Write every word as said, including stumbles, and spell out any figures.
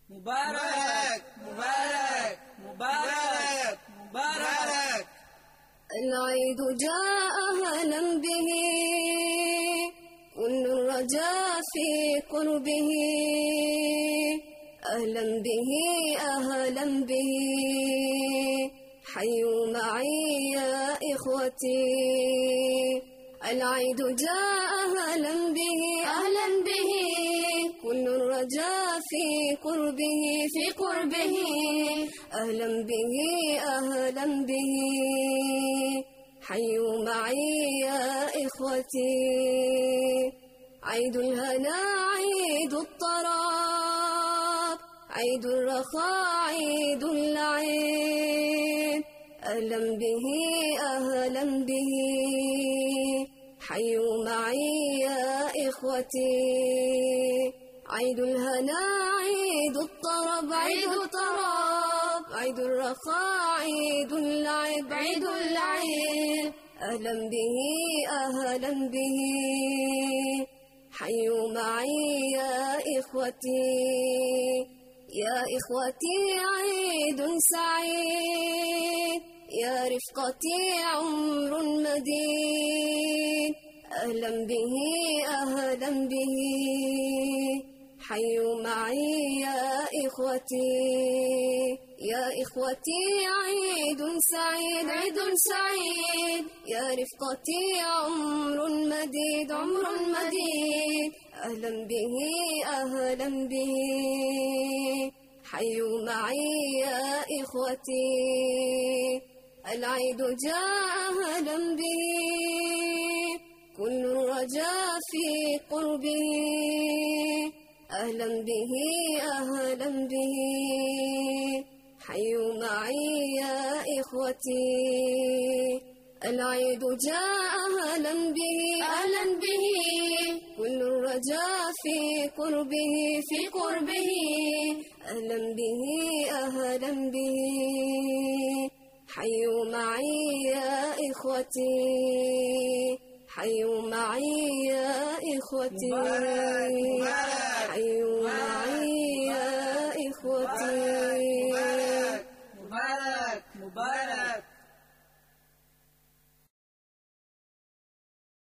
مبارك مبارك مبارك مبارك. العيد جاء أهلا به، كل الرجاء في قربه. أهلا به أهلا به، حيوا معي يا إخوتي. العيد جاء أهلا به أهلا به، كل الرجاء في قربه في قربه. أهلا به أهلا به، حيوا معي يا إخوتي. عيد الهنا عيد الطراب، عيد الرخاء عيد اللعب. أهلا به أهلا به، حيوا معي يا إخوتي. عيد الهنا عيد الطرب عيد الطرب، عيد الرخاء عيد اللعب عيد اللعب. أهلا به أهلا به، حيوا معي يا إخوتي. يا إخوتي عيد سعيد، يا رفقتي عمر مديد. أهلا به أهلا به، حيوا معي يا إخوتي. يا إخوتي عيد سعيد عيد سعيد، يا رفقتي عمر مديد عمر مديد. أهلا به أهلا به، حيوا معي يا إخوتي. العيد جاء أهلا به، كل الرجاء في قربه. أهلا به أهلا به، حيوا معي يا إخوتي. العيد جاء أهلا به أهلا به، كل الرجاء في قربه في قربه. أهلا به أهلا به، حيوا معي يا إخوتي. حيوا معي يا إخوتي. مبارك مبارك.